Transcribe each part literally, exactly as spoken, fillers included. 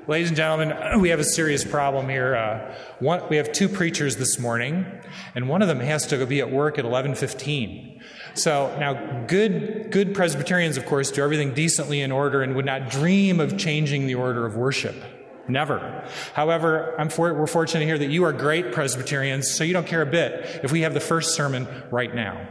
Ladies and gentlemen, we have a serious problem here. Uh, one, we have two preachers this morning, and one of them has to be at work at eleven fifteen. So now, good, good Presbyterians, of course, do everything decently in order and would not dream of changing the order of worship. Never. However, I'm for, we're fortunate to hear that you are great Presbyterians, so you don't care a bit if we have the first sermon right now.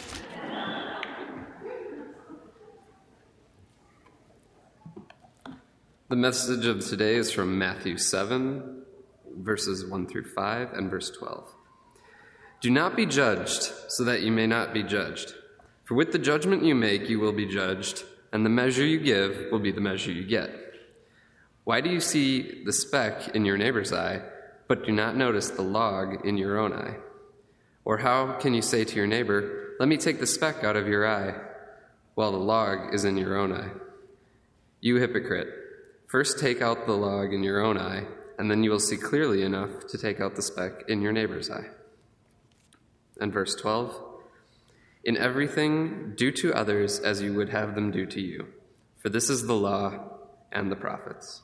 The message of today is from Matthew seven, verses one through five, and verse twelve. Do not be judged, so that you may not be judged. For with the judgment you make, you will be judged, and the measure you give will be the measure you get. Why do you see the speck in your neighbor's eye, but do not notice the log in your own eye? Or how can you say to your neighbor, let me take the speck out of your eye, while the log is in your own eye? You hypocrite! First take out the log in your own eye, and then you will see clearly enough to take out the speck in your neighbor's eye. And verse twelve, in everything do to others as you would have them do to you, for this is the law and the prophets.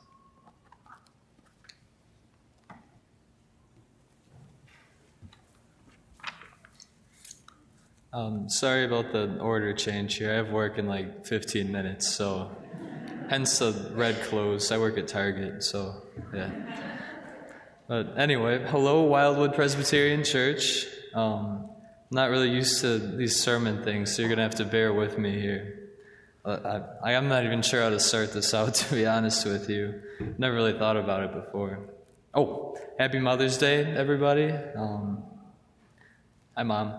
Um, sorry about the order change here. I have work in like fifteen minutes, so hence the red clothes. I work at Target, so yeah. But anyway, hello, Wildwood Presbyterian Church. Um, I'm not really used to these sermon things, so you're going to have to bear with me here. Uh, I, I'm not even sure how to start this out, to be honest with you. Never really thought about it before. Oh, happy Mother's Day, everybody. Um, hi, Mom.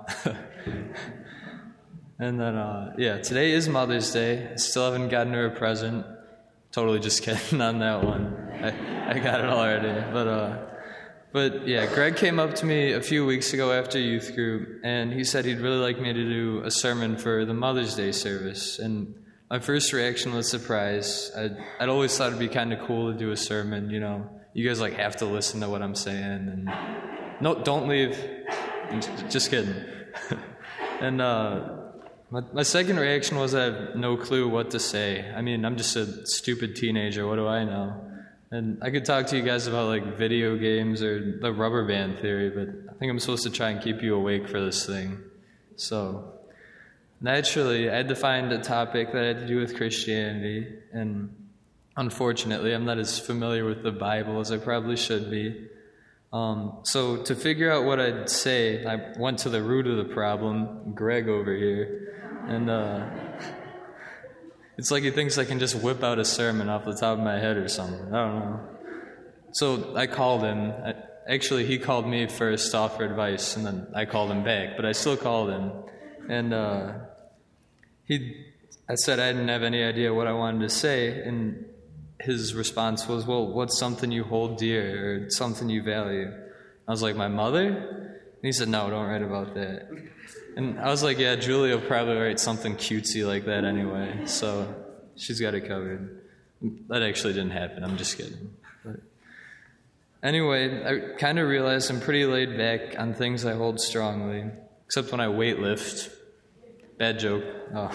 And then, uh, yeah, today is Mother's Day. I still haven't gotten her a present. Totally just kidding on that one. I, I got it already. But, uh, but yeah, Greg came up to me a few weeks ago after youth group, and he said he'd really like me to do a sermon for the Mother's Day service. And my first reaction was surprise. I'd, I'd always thought it'd be kind of cool to do a sermon, you know. You guys, like, have to listen to what I'm saying. And no, don't leave. Just kidding. And uh, my, my second reaction was I have no clue what to say. I mean, I'm just a stupid teenager. What do I know? And I could talk to you guys about, like, video games or the rubber band theory, but I think I'm supposed to try and keep you awake for this thing. So naturally, I had to find a topic that had to do with Christianity, and unfortunately, I'm not as familiar with the Bible as I probably should be. Um, so to figure out what I'd say, I went to the root of the problem, Greg over here, and uh, it's like he thinks I can just whip out a sermon off the top of my head or something. I don't know. So I called him. I, actually, he called me first to offer advice, and then I called him back, but I still called him. And uh, he, I said I didn't have any idea what I wanted to say, and his response was, well, what's something you hold dear or something you value? I was like, my mother? And he said, no, don't write about that. And I was like, yeah, Julia will probably write something cutesy like that anyway, so she's got it covered. That actually didn't happen. I'm just kidding. But anyway, I kind of realized I'm pretty laid back on things I hold strongly, except when I weightlift. Bad joke. Oh.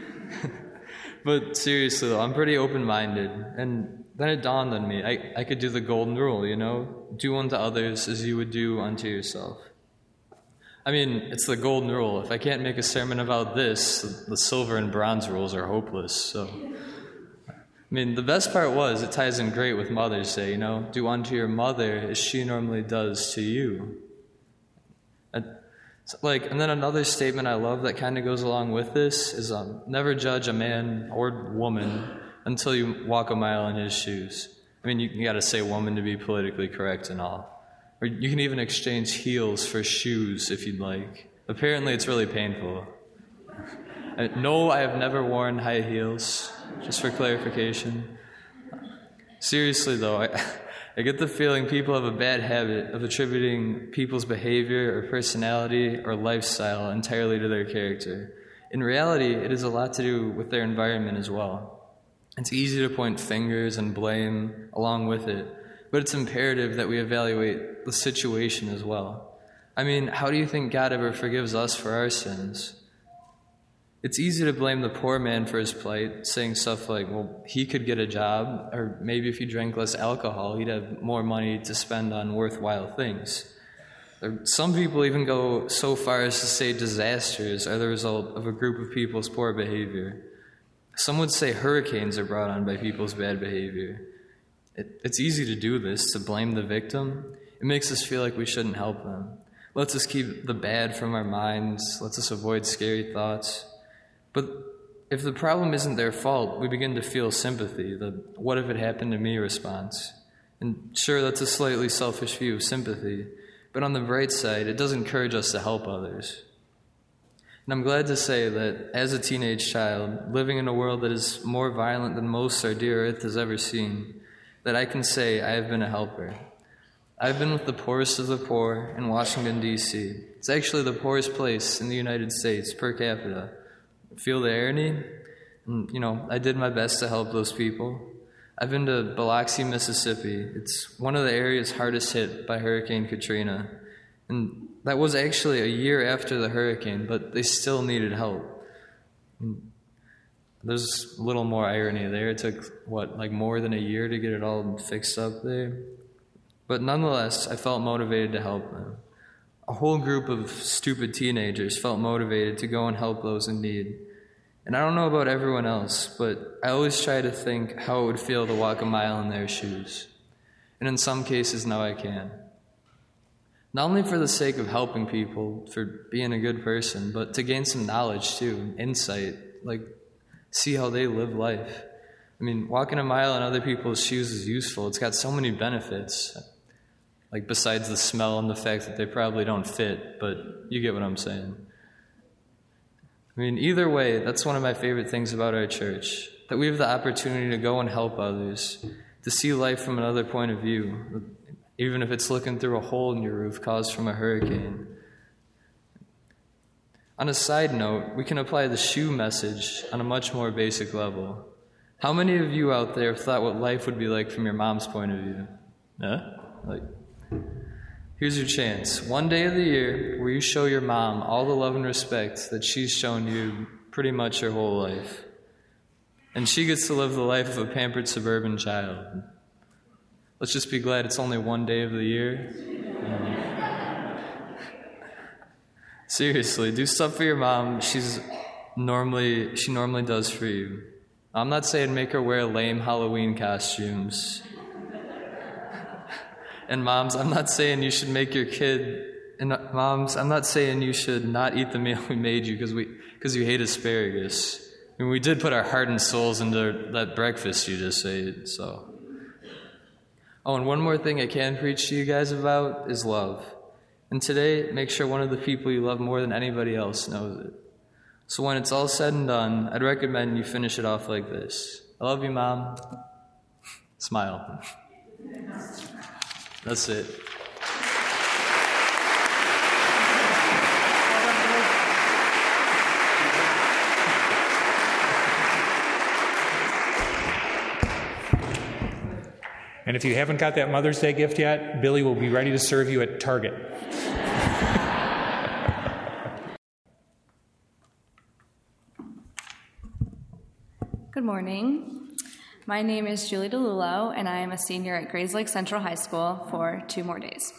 But seriously, though, I'm pretty open-minded. And then it dawned on me, I, I could do the golden rule, you know? Do unto others as you would do unto yourself. I mean, it's the golden rule. If I can't make a sermon about this, the silver and bronze rules are hopeless. So, I mean, the best part was it ties in great with Mother's Day, you know? Do unto your mother as she normally does to you. Like, and then another statement I love that kind of goes along with this is um, never judge a man or woman until you walk a mile in his shoes. I mean, you, you got to say woman to be politically correct and all. Or you can even exchange heels for shoes if you'd like. Apparently, it's really painful. I, no, I have never worn high heels, just for clarification. Seriously, though, I... I get the feeling people have a bad habit of attributing people's behavior or personality or lifestyle entirely to their character. In reality, it has a lot to do with their environment as well. It's easy to point fingers and blame along with it, but it's imperative that we evaluate the situation as well. I mean, how do you think God ever forgives us for our sins? It's easy to blame the poor man for his plight, saying stuff like, well, he could get a job, or maybe if he drank less alcohol, he'd have more money to spend on worthwhile things. Or some people even go so far as to say disasters are the result of a group of people's poor behavior. Some would say hurricanes are brought on by people's bad behavior. It, it's easy to do this, to blame the victim. It makes us feel like we shouldn't help them. Lets us keep the bad from our minds, lets us avoid scary thoughts. But if the problem isn't their fault, we begin to feel sympathy, the what if it happened to me response. And sure, that's a slightly selfish view of sympathy, but on the bright side, it does encourage us to help others. And I'm glad to say that as a teenage child, living in a world that is more violent than most our dear earth has ever seen, that I can say I have been a helper. I've been with the poorest of the poor in Washington, D C It's actually the poorest place in the United States per capita. Feel the irony? And, you know, I did my best to help those people. I've been to Biloxi, Mississippi. It's one of the areas hardest hit by Hurricane Katrina. And that was actually a year after the hurricane, but they still needed help. And there's a little more irony there. It took, what, like more than a year to get it all fixed up there? But nonetheless, I felt motivated to help them. A whole group of stupid teenagers felt motivated to go and help those in need. And I don't know about everyone else, but I always try to think how it would feel to walk a mile in their shoes. And in some cases, now I can. Not only for the sake of helping people, for being a good person, but to gain some knowledge too, insight, like see how they live life. I mean, walking a mile in other people's shoes is useful. It's got so many benefits, like besides the smell and the fact that they probably don't fit, but you get what I'm saying. I mean, either way, that's one of my favorite things about our church, that we have the opportunity to go and help others, to see life from another point of view, even if it's looking through a hole in your roof caused from a hurricane. On a side note, we can apply the shoe message on a much more basic level. How many of you out there thought what life would be like from your mom's point of view? Huh? Like, here's your chance. One day of the year where you show your mom all the love and respect that she's shown you pretty much her whole life. And she gets to live the life of a pampered suburban child. Let's just be glad it's only one day of the year. Um, seriously, do stuff for your mom she's normally she normally does for you. I'm not saying make her wear lame Halloween costumes. And moms, I'm not saying you should make your kid, and moms, I'm not saying you should not eat the meal we made you because we because you hate asparagus. I mean, we did put our heart and souls into that breakfast you just ate, so. Oh, and one more thing I can preach to you guys about is love. And today, make sure one of the people you love more than anybody else knows it. So when it's all said and done, I'd recommend you finish it off like this. I love you, Mom. Smile. That's it. And if you haven't got that Mother's Day gift yet, Billy will be ready to serve you at Target. Good morning. My name is Julie DeLulo, and I am a senior at Grayslake Central High School for two more days.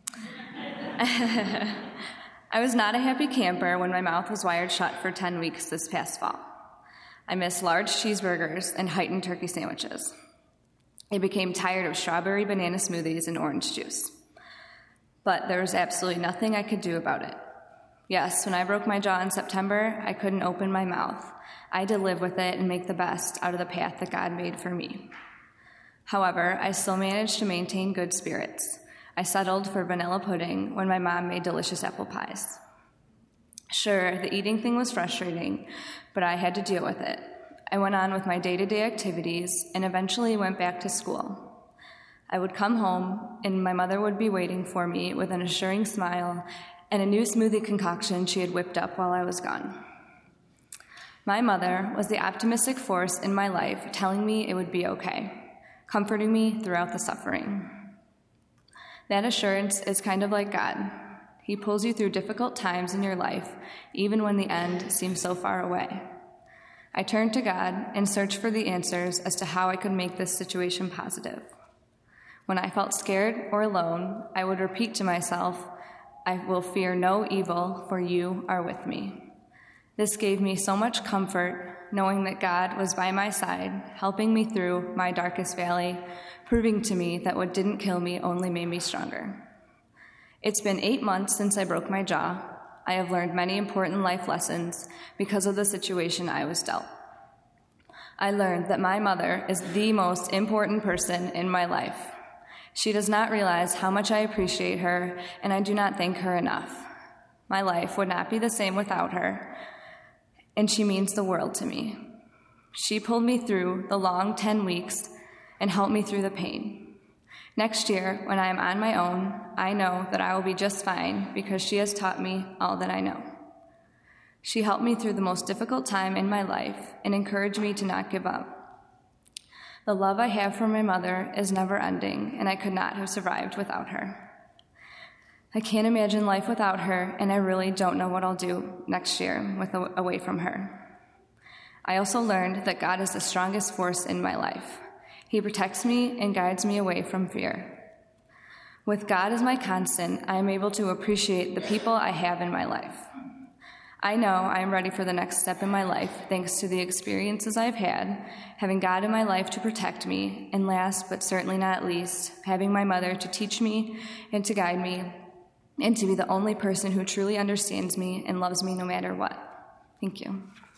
I was not a happy camper when my mouth was wired shut for ten weeks this past fall. I missed large cheeseburgers and heightened turkey sandwiches. I became tired of strawberry banana smoothies and orange juice. But there was absolutely nothing I could do about it. Yes, when I broke my jaw in September, I couldn't open my mouth. I had to live with it and make the best out of the path that God made for me. However, I still managed to maintain good spirits. I settled for vanilla pudding when my mom made delicious apple pies. Sure, the eating thing was frustrating, but I had to deal with it. I went on with my day-to-day activities and eventually went back to school. I would come home, and my mother would be waiting for me with an assuring smile and a new smoothie concoction she had whipped up while I was gone. My mother was the optimistic force in my life, telling me it would be okay, comforting me throughout the suffering. That assurance is kind of like God. He pulls you through difficult times in your life, even when the end seems so far away. I turned to God and searched for the answers as to how I could make this situation positive. When I felt scared or alone, I would repeat to myself, I will fear no evil, for you are with me. This gave me so much comfort, knowing that God was by my side, helping me through my darkest valley, proving to me that what didn't kill me only made me stronger. It's been eight months since I broke my jaw. I have learned many important life lessons because of the situation I was dealt. I learned that my mother is the most important person in my life. She does not realize how much I appreciate her, and I do not thank her enough. My life would not be the same without her, and she means the world to me. She pulled me through the long ten weeks and helped me through the pain. Next year, when I am on my own, I know that I will be just fine because she has taught me all that I know. She helped me through the most difficult time in my life and encouraged me to not give up. The love I have for my mother is never ending, and I could not have survived without her. I can't imagine life without her, and I really don't know what I'll do next year with away from her. I also learned that God is the strongest force in my life. He protects me and guides me away from fear. With God as my constant, I am able to appreciate the people I have in my life. I know I am ready for the next step in my life thanks to the experiences I've had, having God in my life to protect me, and last but certainly not least, having my mother to teach me and to guide me, and to be the only person who truly understands me and loves me no matter what. Thank you.